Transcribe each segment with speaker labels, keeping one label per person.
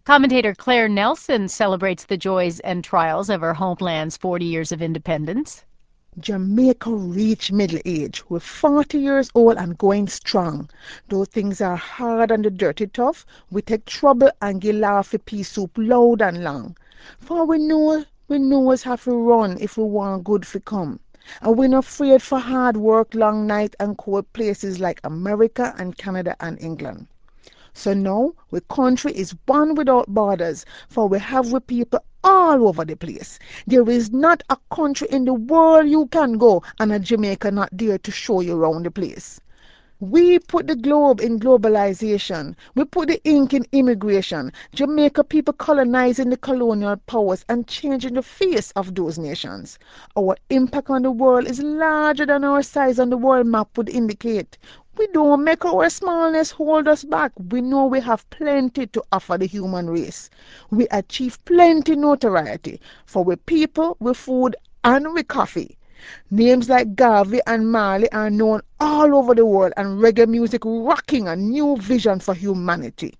Speaker 1: Commentator Claire Nelson celebrates the joys and trials of her homeland's 40 years of independence.
Speaker 2: Jamaica reached middle age. We're 40 years old and going strong. Though things are hard and the dirty tough, we take trouble and give laugh for pea soup loud and long. For we know us have to run if we want good to come. And we're not afraid for hard work, long night and cold places like America and Canada and England. So now, we country is one without borders, for we have with people all over the place. There is not a country in the world you can go and a Jamaica not there to show you around the place. We put the globe in globalization. We put the ink in immigration. Jamaica people colonizing the colonial powers and changing the face of those nations. Our impact on the world is larger than our size on the world map would indicate. We don't make our smallness hold us back. We know we have plenty to offer the human race. We achieve plenty notoriety for we people, we food, and we coffee. Names like Garvey and Marley are known all over the world, and reggae music rocking a new vision for humanity.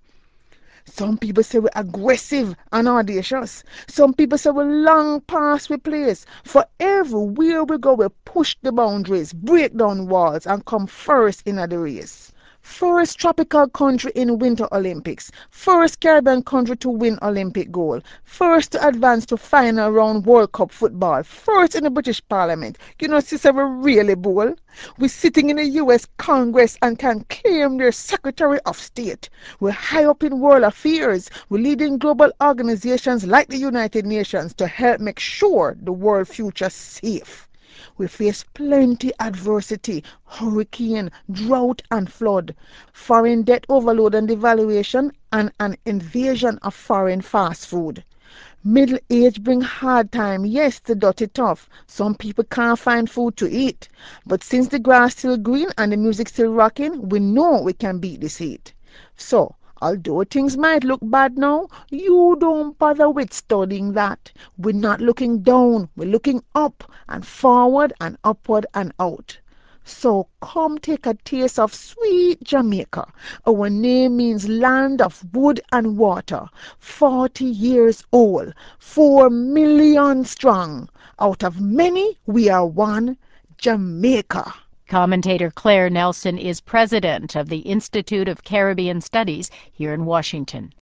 Speaker 2: Some people say we're aggressive and audacious. Some people say we're long past we place. For everywhere we go, we push the boundaries, break down walls, and come first in the race. First tropical country in Winter Olympics. First Caribbean country to win Olympic gold. First to advance to final round World Cup football. First in the British Parliament. You know, sister, we're really bold. We're sitting in the US Congress and can claim their Secretary of State. We're high up in world affairs. We're leading global organizations like the United Nations to help make sure the world future safe. We face plenty adversity, hurricane, drought and flood, foreign debt overload and devaluation, and an invasion of foreign fast food. Middle age bring hard time, yes, the dirty tough. Some people can't find food to eat. But since the grass still green and the music still rocking, we know we can beat this heat. So, although things might look bad now, you don't bother with studying that. We're not looking down, we're looking up and forward and upward and out. So come take a taste of sweet Jamaica. Our name means land of wood and water. 40 years old, 4 million strong. Out of many, we are one, Jamaica.
Speaker 1: Commentator Claire Nelson is president of the Institute of Caribbean Studies here in Washington.